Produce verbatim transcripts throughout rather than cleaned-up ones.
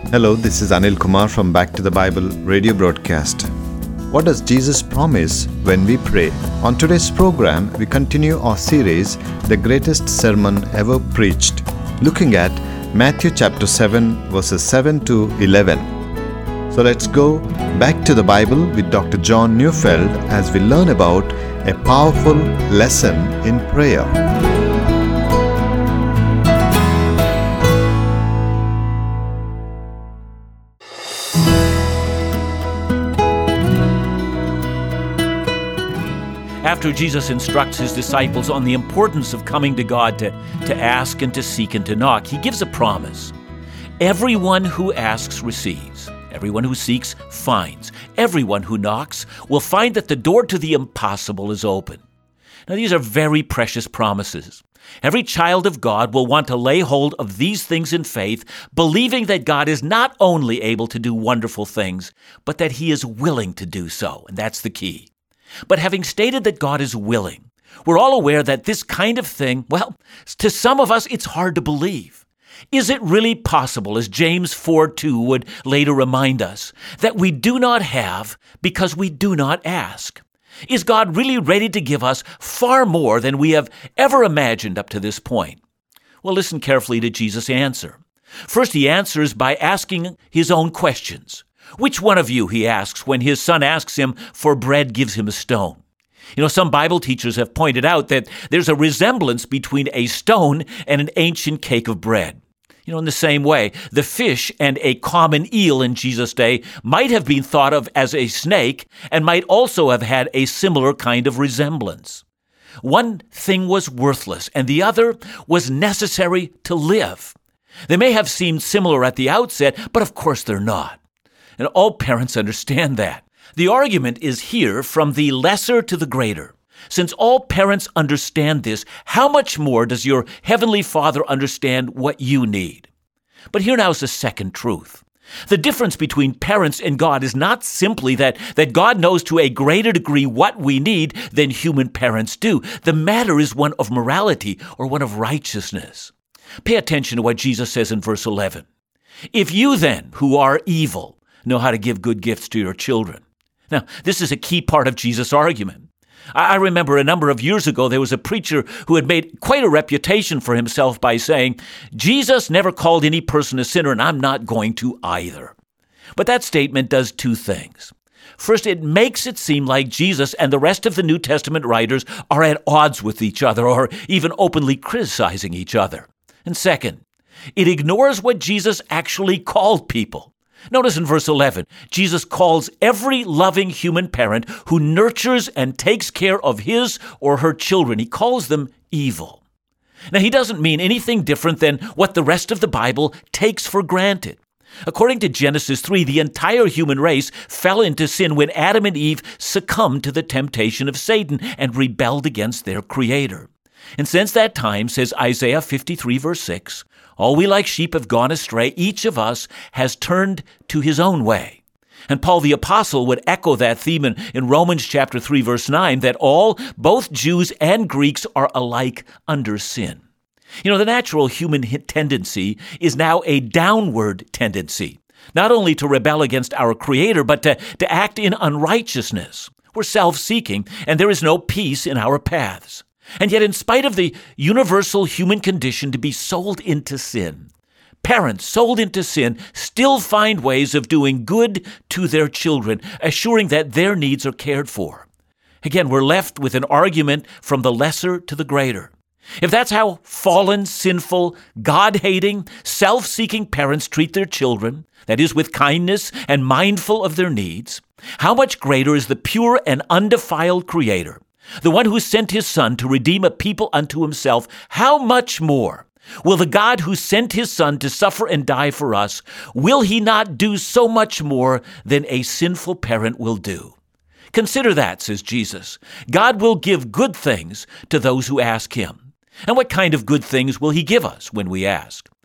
Hello, this is Anil Kumar from Back to the Bible radio broadcast. What does Jesus promise when we pray? On today's program, we continue our series, The Greatest Sermon Ever Preached, looking at Matthew chapter seven, verses seven to eleven. So let's go back to the Bible with Doctor John Neufeld as we learn about a powerful lesson in prayer. After Jesus instructs his disciples on the importance of coming to God to, to ask and to seek and to knock, he gives a promise. Everyone who asks receives. Everyone who seeks finds. Everyone who knocks will find that the door to the impossible is open. Now, these are very precious promises. Every child of God will want to lay hold of these things in faith, believing that God is not only able to do wonderful things, but that he is willing to do so, and that's the key. But having stated that God is willing, we're all aware that this kind of thing, well, to some of us, it's hard to believe. Is it really possible, as James four two would later remind us, that we do not have because we do not ask? Is God really ready to give us far more than we have ever imagined up to this point? Well, listen carefully to Jesus' answer. First, he answers by asking his own questions. Which one of you, he asks, when his son asks him for bread, gives him a stone? You know, some Bible teachers have pointed out that there's a resemblance between a stone and an ancient cake of bread. You know, in the same way, the fish and a common eel in Jesus' day might have been thought of as a snake and might also have had a similar kind of resemblance. One thing was worthless and the other was necessary to live. They may have seemed similar at the outset, but of course they're not. And all parents understand that. The argument is here from the lesser to the greater. Since all parents understand this, how much more does your Heavenly Father understand what you need? But here now is the second truth. The difference between parents and God is not simply that, that God knows to a greater degree what we need than human parents do. The matter is one of morality or one of righteousness. Pay attention to what Jesus says in verse eleven. If you then, who are evil, know how to give good gifts to your children. Now, this is a key part of Jesus' argument. I remember a number of years ago, there was a preacher who had made quite a reputation for himself by saying, Jesus never called any person a sinner, and I'm not going to either. But that statement does two things. First, it makes it seem like Jesus and the rest of the New Testament writers are at odds with each other or even openly criticizing each other. And second, it ignores what Jesus actually called people. Notice in verse eleven, Jesus calls every loving human parent who nurtures and takes care of his or her children. He calls them evil. Now, he doesn't mean anything different than what the rest of the Bible takes for granted. According to Genesis three, the entire human race fell into sin when Adam and Eve succumbed to the temptation of Satan and rebelled against their Creator. And since that time, says Isaiah fifty-three, verse six, all we like sheep have gone astray. Each of us has turned to his own way. And Paul the Apostle would echo that theme in, in Romans chapter three, verse nine, that all, both Jews and Greeks, are alike under sin. You know, the natural human tendency is now a downward tendency, not only to rebel against our Creator, but to, to act in unrighteousness. We're self-seeking, and there is no peace in our paths. And yet, in spite of the universal human condition to be sold into sin, parents sold into sin still find ways of doing good to their children, assuring that their needs are cared for. Again, we're left with an argument from the lesser to the greater. If that's how fallen, sinful, God-hating, self-seeking parents treat their children, that is, with kindness and mindful of their needs, how much greater is the pure and undefiled Creator, the one who sent his Son to redeem a people unto himself? How much more will the God who sent his Son to suffer and die for us, will he not do so much more than a sinful parent will do? Consider that, says Jesus. God will give good things to those who ask him. And what kind of good things will he give us when we ask?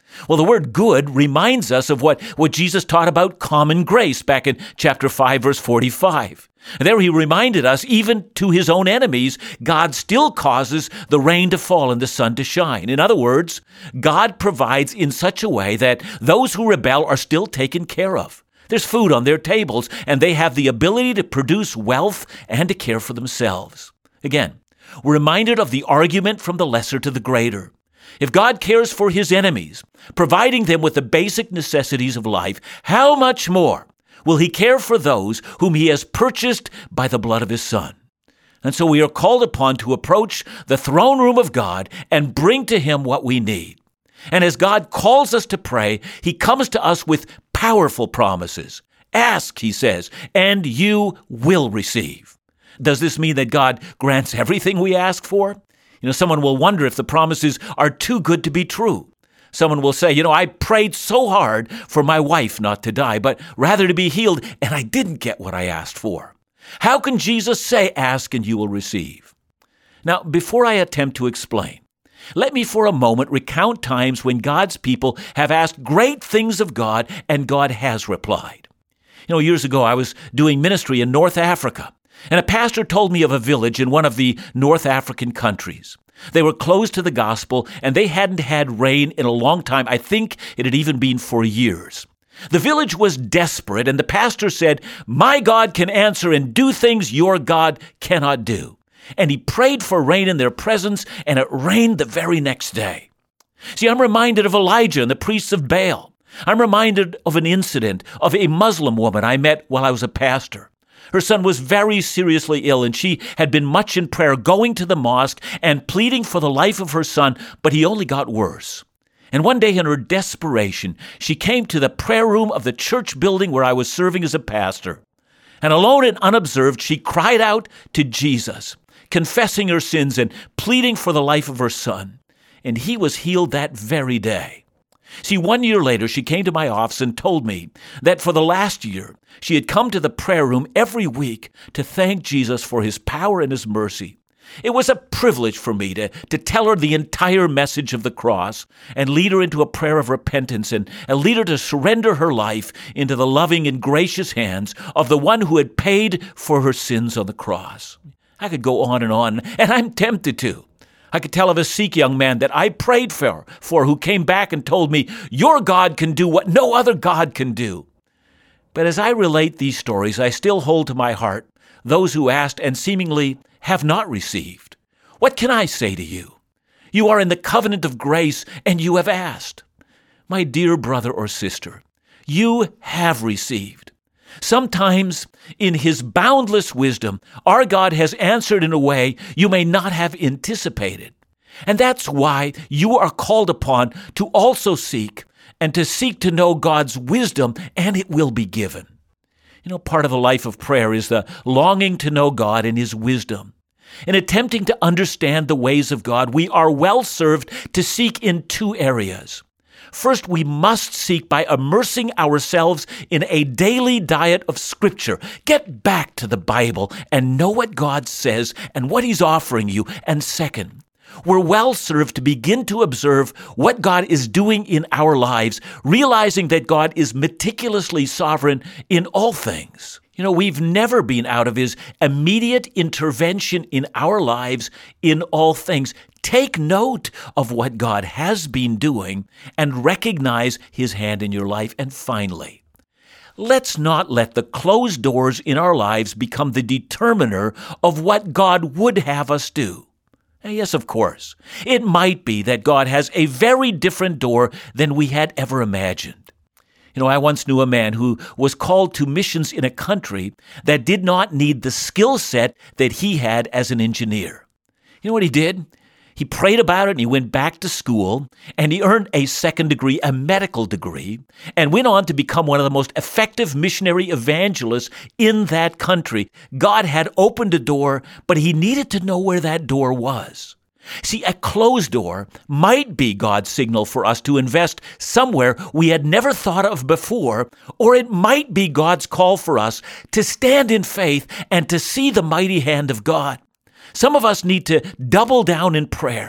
Well, the word good reminds us of what, what Jesus taught about common grace back in chapter five, verse forty-five. There he reminded us, even to his own enemies, God still causes the rain to fall and the sun to shine. In other words, God provides in such a way that those who rebel are still taken care of. There's food on their tables, and they have the ability to produce wealth and to care for themselves. Again, we're reminded of the argument from the lesser to the greater. If God cares for his enemies, providing them with the basic necessities of life, how much more will he care for those whom he has purchased by the blood of his Son? And so we are called upon to approach the throne room of God and bring to him what we need. And as God calls us to pray, he comes to us with powerful promises. Ask, he says, and you will receive. Does this mean that God grants everything we ask for? You know, someone will wonder if the promises are too good to be true. Someone will say, you know, I prayed so hard for my wife not to die, but rather to be healed, and I didn't get what I asked for. How can Jesus say, ask and you will receive? Now, before I attempt to explain, let me for a moment recount times when God's people have asked great things of God and God has replied. You know, years ago I was doing ministry in North Africa, and a pastor told me of a village in one of the North African countries. They were closed to the gospel, and they hadn't had rain in a long time. I think it had even been for years. The village was desperate, and the pastor said, my God can answer and do things your God cannot do. And he prayed for rain in their presence, and it rained the very next day. See, I'm reminded of Elijah and the priests of Baal. I'm reminded of an incident of a Muslim woman I met while I was a pastor. Her son was very seriously ill, and she had been much in prayer, going to the mosque and pleading for the life of her son, but he only got worse. And one day in her desperation, she came to the prayer room of the church building where I was serving as a pastor. And alone and unobserved, she cried out to Jesus, confessing her sins and pleading for the life of her son. And he was healed that very day. See, one year later, she came to my office and told me that for the last year, she had come to the prayer room every week to thank Jesus for his power and his mercy. It was a privilege for me to, to tell her the entire message of the cross and lead her into a prayer of repentance and, and lead her to surrender her life into the loving and gracious hands of the one who had paid for her sins on the cross. I could go on and on, and I'm tempted to. I could tell of a Sikh young man that I prayed for, for who came back and told me, your God can do what no other God can do. But as I relate these stories, I still hold to my heart those who asked and seemingly have not received. What can I say to you? You are in the covenant of grace and you have asked. My dear brother or sister, you have received. Sometimes, in his boundless wisdom, our God has answered in a way you may not have anticipated. And that's why you are called upon to also seek and to seek to know God's wisdom, and it will be given. You know, part of the life of prayer is the longing to know God and his wisdom. In attempting to understand the ways of God, we are well served to seek in two areas. First, we must seek by immersing ourselves in a daily diet of Scripture. Get back to the Bible and know what God says and what he's offering you. And second, we're well served to begin to observe what God is doing in our lives, realizing that God is meticulously sovereign in all things. You know, we've never been out of his immediate intervention in our lives in all things. Take note of what God has been doing and recognize his hand in your life. And finally, let's not let the closed doors in our lives become the determiner of what God would have us do. Yes, of course, it might be that God has a very different door than we had ever imagined. You know, I once knew a man who was called to missions in a country that did not need the skill set that he had as an engineer. You know what he did? He prayed about it and he went back to school and he earned a second degree, a medical degree, and went on to become one of the most effective missionary evangelists in that country. God had opened a door, but he needed to know where that door was. See, a closed door might be God's signal for us to invest somewhere we had never thought of before, or it might be God's call for us to stand in faith and to see the mighty hand of God. Some of us need to double down in prayer.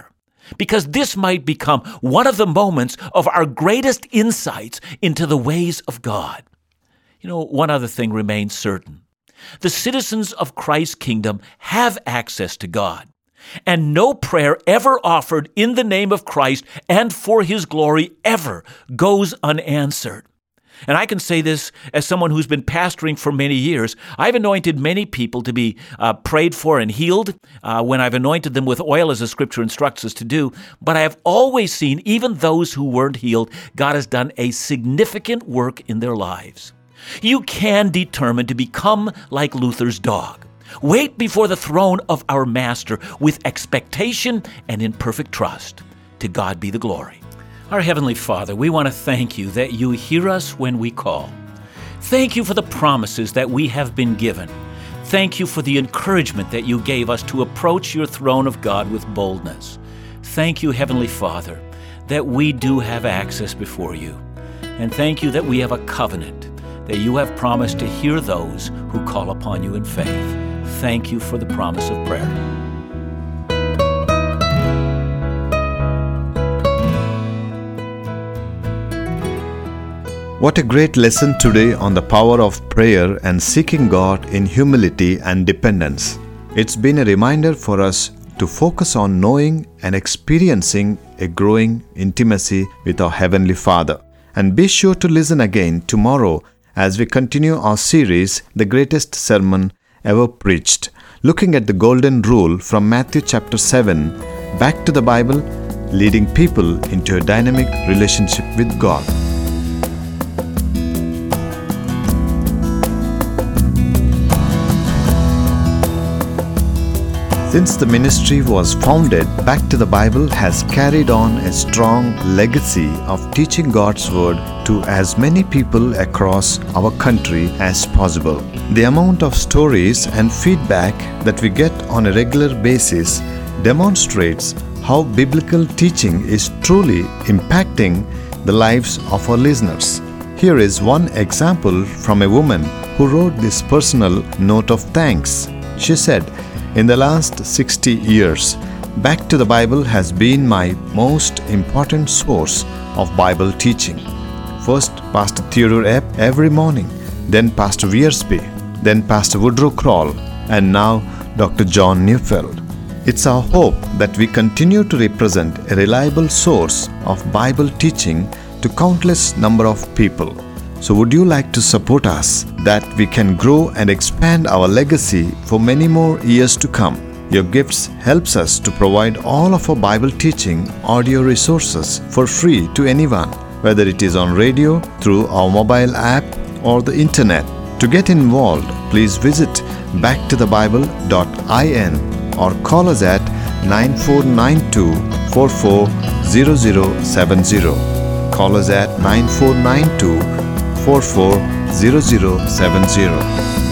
because this might become one of the moments of our greatest insights into the ways of God. You know, one other thing remains certain. The citizens of Christ's kingdom have access to God, and no prayer ever offered in the name of Christ and for His glory ever goes unanswered. And I can say this as someone who's been pastoring for many years. I've anointed many people to be uh, prayed for and healed uh, when I've anointed them with oil, as the Scripture instructs us to do. But I have always seen, even those who weren't healed, God has done a significant work in their lives. You can determine to become like Luther's dog. Wait before the throne of our Master with expectation and in perfect trust. To God be the glory. Our Heavenly Father, we want to thank You that You hear us when we call. Thank You for the promises that we have been given. Thank You for the encouragement that You gave us to approach Your throne of God with boldness. Thank You, Heavenly Father, that we do have access before You. And thank You that we have a covenant, that You have promised to hear those who call upon You in faith. Thank You for the promise of prayer. What a great lesson today on the power of prayer and seeking God in humility and dependence. It's been a reminder for us to focus on knowing and experiencing a growing intimacy with our Heavenly Father. And be sure to listen again tomorrow as we continue our series, The Greatest Sermon Ever Preached, looking at the golden rule from Matthew chapter seven, back to the Bible, leading people into a dynamic relationship with God. Since the ministry was founded, Back to the Bible has carried on a strong legacy of teaching God's Word to as many people across our country as possible. The amount of stories and feedback that we get on a regular basis demonstrates how biblical teaching is truly impacting the lives of our listeners. Here is one example from a woman who wrote this personal note of thanks. She said, "In the last sixty years, Back to the Bible has been my most important source of Bible teaching. First, Pastor Theodore Epp every morning, then Pastor Wiersbe, then Pastor Woodrow Kroll, and now Doctor John Neufeld. It's our hope that we continue to represent a reliable source of Bible teaching to countless number of people. So would you like to support us that we can grow and expand our legacy for many more years to come? Your gifts helps us to provide all of our Bible teaching audio resources for free to anyone, whether it is on radio, through our mobile app, or the internet. To get involved, please visit back to the bible dot in or call us at nine four nine two, four four zero zero seven zero. Call us at nine four nine two, four four zero zero seven zero.